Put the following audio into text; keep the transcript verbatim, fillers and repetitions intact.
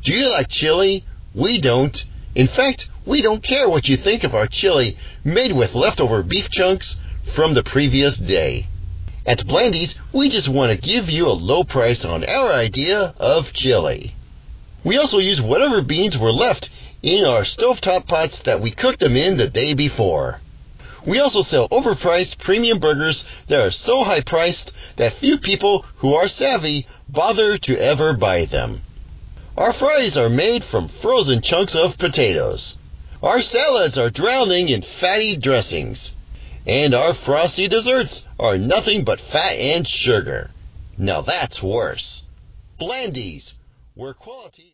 Do you like chili? We don't. In fact, we don't care what you think of our chili made with leftover beef chunks from the previous day. At Blandy's, we just want to give you a low price on our idea of chili. We also use whatever beans were left in our stovetop pots that we cooked them in the day before. We also sell overpriced premium burgers that are so high-priced that few people who are savvy bother to ever buy them. Our fries are made from frozen chunks of potatoes. Our salads are drowning in fatty dressings. And our frosty desserts are nothing but fat and sugar. Now that's worse. Blandy's, where quality...